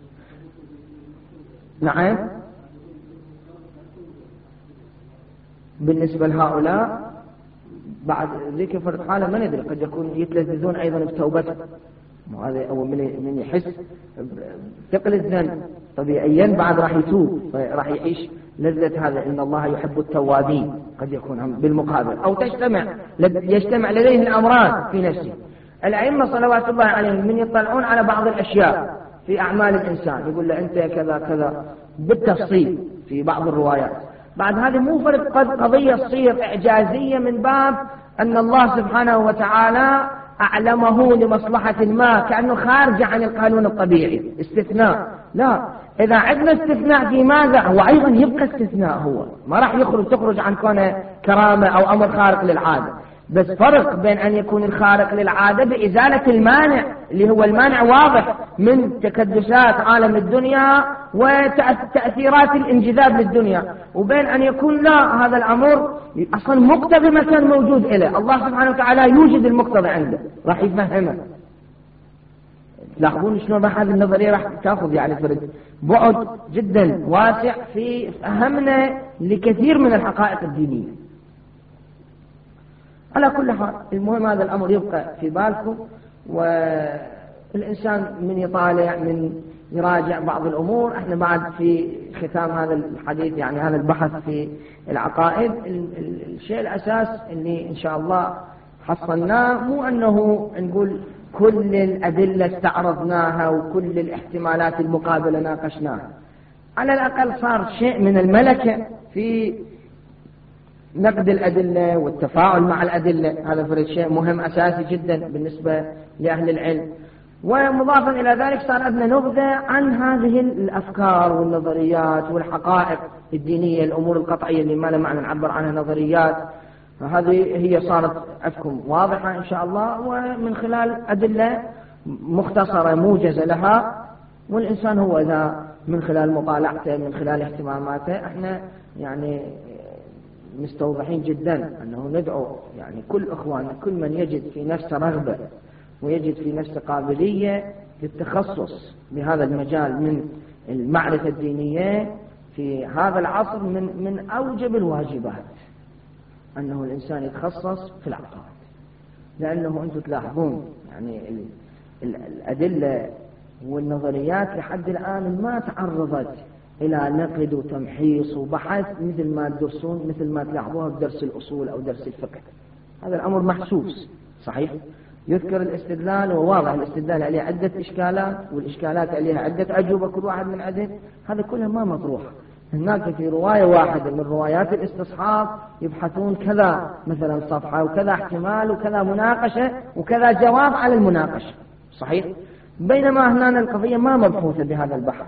Speaker 1: نعم، بالنسبة لهؤلاء بعد ذيك فرد حالة ما ندري، قد يكون يتلذذون أيضا بتوبته، وهذا أول من يحس ثقل الذنب طبيعيا بعد راح يتوب، راح يعيش لذة هذا، إن الله يحب التوابين، قد يكون بالمقابل، أو تجتمع يجتمع لديه الأمراض في نفسه. الأئمة صلوات الله عليهم من يطلعون على بعض الأشياء في أعمال الإنسان يقول له أنت كذا كذا بالتفصيل في بعض الروايات. بعد هذه مو فرق قضية تصير إعجازية من باب أن الله سبحانه وتعالى أعلمه لمصلحة ما، كأنه خارج عن القانون الطبيعي، استثناء. لا، إذا عندنا استثناء في ماذا هو أيضا يبقى استثناء، هو ما راح يخرج تخرج عن كونه كرامة أو أمر خارق للعادة، بس فرق بين أن يكون الخارق للعادة بإزالة المانع اللي هو المانع واضح من تكدسات عالم الدنيا وتأثيرات الانجذاب للدنيا، وبين أن يكون لا، هذا الأمر أصلا مقتضي ما كان موجود إله، الله سبحانه وتعالى يوجد المقتضي عنده، راح يفهمه. لاحظون شلون راح هذه النظرية راح تأخذ يعني فرد بعد جدا واسع في فهمنا لكثير من الحقائق الدينية. على كل حال المهم هذا الأمر يبقى في بالكم، والإنسان من يطالع من يراجع بعض الأمور. احنا بعد في ختام هذا الحديث يعني هذا البحث في العقائد، الشيء الأساس اللي إن شاء الله حصلناه مو أنه نقول كل الأدلة استعرضناها وكل الاحتمالات المقابلة ناقشناها، على الأقل صار شيء من الملكة في نقد الأدلة والتفاعل مع الأدلة. هذا فريد شيء مهم أساسي جدا بالنسبة لأهل العلم. ومضافا إلى ذلك صار عندنا نبذة عن هذه الأفكار والنظريات والحقائق الدينية، الأمور القطعية اللي ما لها معنى نعبر عنها نظريات، فهذه هي صارت عندكم واضحة إن شاء الله، ومن خلال أدلة مختصرة موجزة لها. والإنسان هو إذا من خلال مطالعته من خلال اهتماماته احنا يعني مستوضحين جدا أنه ندعو يعني كل إخواننا، كل من يجد في نفسه رغبة ويجد في نفسه قابلية للتخصص بهذا المجال من المعرفة الدينية في هذا العصر، من من أوجب الواجبات أنه الإنسان يتخصص في العقائد. لأنه أنتم تلاحظون يعني الأدلة والنظريات لحد الآن ما تعرضت إلى نقد وتمحيص وبحث مثل ما تدرسون، مثل ما تلاحظوها بدرس الأصول أو درس الفقه. هذا الأمر محسوس صحيح، يذكر الاستدلال وواضح الاستدلال عليه عدة إشكالات، والإشكالات عليها عدة أجوبة كل واحد من عدد، هذا كله ما مطروح. هناك في رواية واحدة من روايات الاستصحاب يبحثون كذا مثلا صفحة وكذا احتمال وكذا مناقشة وكذا جواب على المناقشة صحيح، بينما هنا القضية ما مبحوثة بهذا البحث،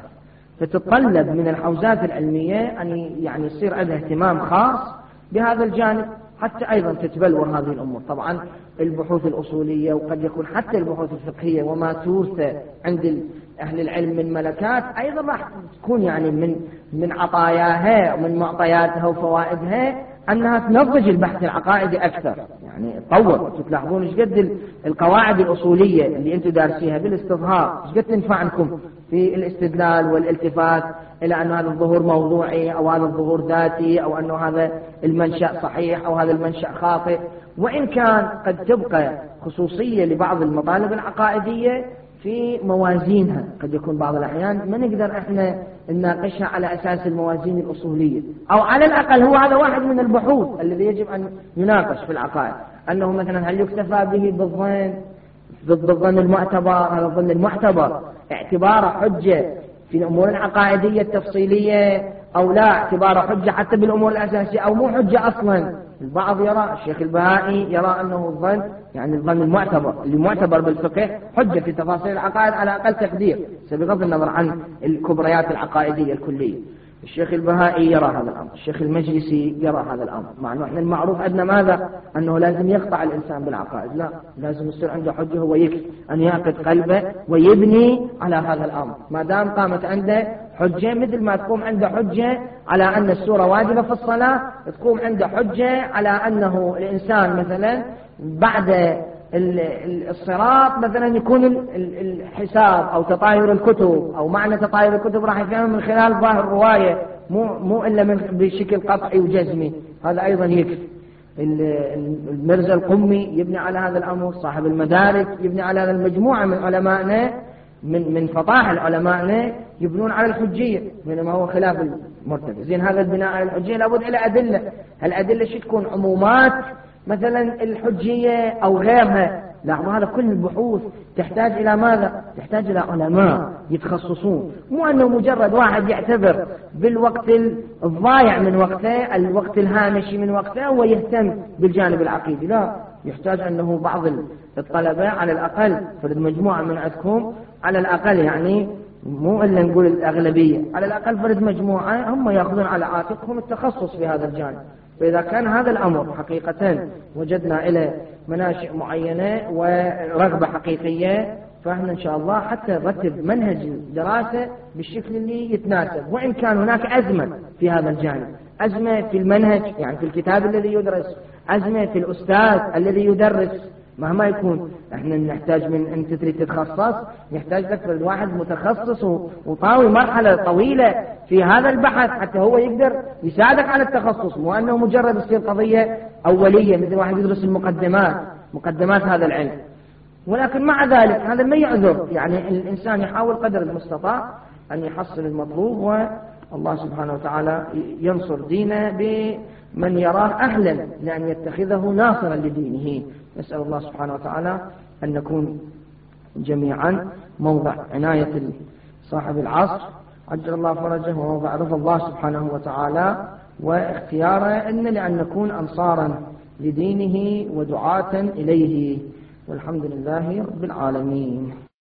Speaker 1: فتتطلب من الحوزات العلمية أن يعني يصير عندها اهتمام خاص بهذا الجانب حتى أيضا تتبلور هذه الأمور. طبعا البحوث الأصولية وقد يكون حتى البحوث الفقهية وما تورث عند أهل العلم من ملكات أيضا راح تكون يعني من من عطاياها ومن معطياتها وفوائدها أنها تنضج البحث العقائدي أكثر، يعني تطور. تلاحظون ايش قد القواعد الأصولية اللي أنتم دارسيها بالاستظهار ايش قد تنفعكم في الاستدلال والالتفات إلى أن هذا الظهور موضوعي أو هذا الظهور ذاتي أو أنه هذا المنشأ صحيح أو هذا المنشأ خاطئ. وإن كان قد تبقى خصوصية لبعض المطالب العقائدية في موازينها، قد يكون بعض الأحيان ما نقدر إحنا نناقشها على أساس الموازين الأصولية، أو على الأقل هو هذا واحد من البحوث الذي يجب أن يناقش في العقائد، أنه مثلا هل يكتفى به بالظن ضد الظن المعتبر، هذا الظن المعتبر اعتباره حجة في الأمور العقائدية التفصيلية أو لا، اعتباره حجة حتى بالأمور الأساسية أو مو حجة أصلا. البعض يرى، الشيخ البهائي يرى أنه الظن يعني الظن المعتبر اللي معتبر بالفقه حجة في تفاصيل العقائد على أقل تقدير بغض النظر عن الكبريات العقائدية الكلية. الشيخ البهائي يرى هذا الأمر، الشيخ المجلسي يرى هذا الأمر، مع أنه احنا المعروف عندنا ماذا؟ أنه لازم يقطع الإنسان بالعقائد، لا، لازم يصير عنده حجة، هو يكفي أن يعقد قلبه ويبني على هذا الأمر. ما دام قامت عنده حجة مثل ما تقوم عنده حجة على أن السورة واجبة في الصلاة، تقوم عنده حجة على أنه الإنسان مثلا بعد الصراط مثلا يكون الحساب أو تطاير الكتب أو معنى تطاير الكتب راح يفهم من خلال ظاهر الرواية، مو مو إلا من بشكل قطعي وجزمي، هذا أيضا يكفي. المرزا القمي يبني على هذا الأمر، صاحب المدارك يبني على هذا، المجموعة من علمائنا من من فطاحل علمائنا يبنون على الحجية، بينما هو خلاف المرتبة. زين هذا البناء على الحجية لابد إلى أدلة، الأدلة شو تكون؟ عمومات مثلا الحجية أو غيرها. لاحظوا هذا كل البحوث تحتاج إلى ماذا؟ تحتاج إلى علماء يتخصصون، مو أنه مجرد واحد يعتبر بالوقت الضايع من وقته، الوقت الهامشي من وقته ويهتم بالجانب العقيدي، لا، يحتاج أنه بعض الطلبة على الأقل فرد مجموعة من عندكم على الأقل، يعني مو إلا نقول الأغلبية، على الأقل فرد مجموعة هم يأخذون على عاتقهم التخصص في هذا الجانب. فإذا كان هذا الأمر حقيقة وجدنا إلى مناشئ معينة ورغبة حقيقية، فإحنا إن شاء الله حتى نرتب منهج الدراسة بالشكل اللي يتناسب. وإن كان هناك أزمة في هذا الجانب، أزمة في المنهج يعني في الكتاب الذي يدرس، أزمة في الأستاذ الذي يدرس، مهما يكون احنا نحتاج من انت تريد تتخصص نحتاج لك الواحد متخصص وطاوي مرحلة طويلة في هذا البحث حتى هو يقدر يساعدك على التخصص، مو انه مجرد تصير قضية اولية مثل واحد يدرس المقدمات مقدمات هذا العلم. ولكن مع ذلك هذا ما يعذر، يعني الانسان يحاول قدر المستطاع ان يحصل المطلوب، والله سبحانه وتعالى ينصر دينه بمن يراه اهلا لان يتخذه ناصرا لدينه. نسأل الله سبحانه وتعالى أن نكون جميعا موضع عناية صاحب العصر عجل الله فرجه ووضع رضا الله سبحانه وتعالى واختياره، إن لأن نكون أنصارا لدينه ودعاة إليه، والحمد لله رب العالمين.